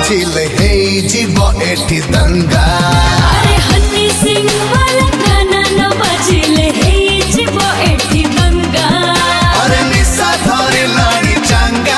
बाजिले हे जीव एठी दंगा। अरे हनी सिंह वाला गाना न बाजिले हे जीव एठी दंगा। अरे निशा धरे लाणी चंगा।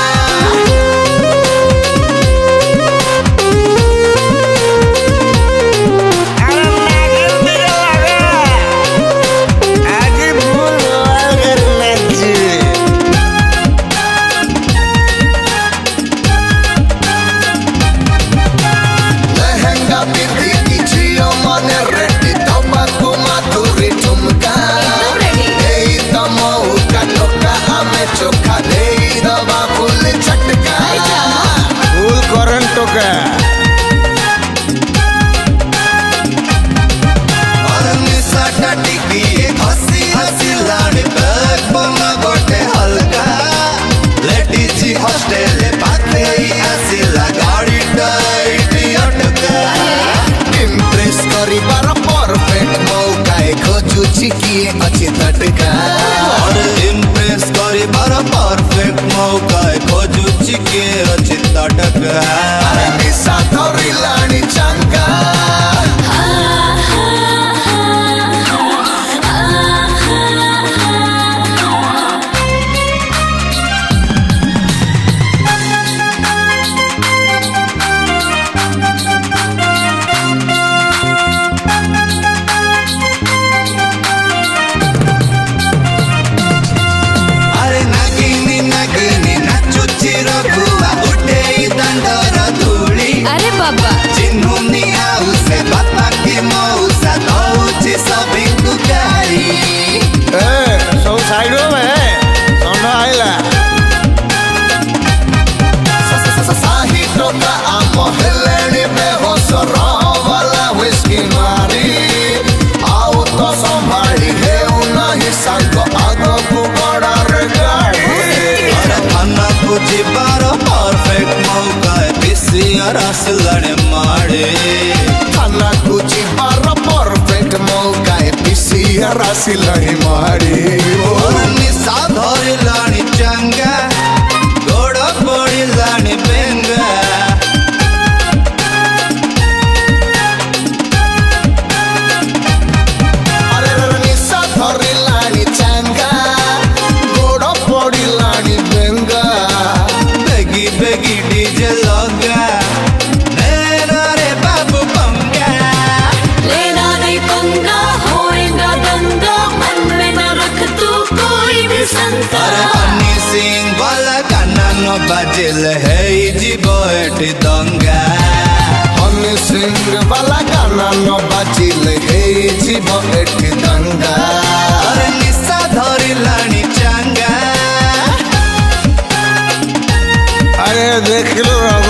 किए अच्छी तटका और इम्प्रेस करे बारा परफेक्ट मौका खोजू चिके अच्छी तटका। अरे निशा धरे लाणी चंगा। रसलने मारे थाना कुची बारा परफेक्ट मौका पिसी रसलने मारे। निशा धरे लाणी चंगा गोड़ पड़ी लाणी बेंगा। अरे निशा धरे लाणी चंगा गोड़ पड़ी लाणी बेंगा। बेगी बेगी डीजे लगा हनी सिंह वाला गाना न बाजिले हे जीव एठी दंगा। हनी सिंह वाला गाना न बाजिले हे जीव एठी दंगा। अरे निशा धरे लाणी चंगा। अरे देख लो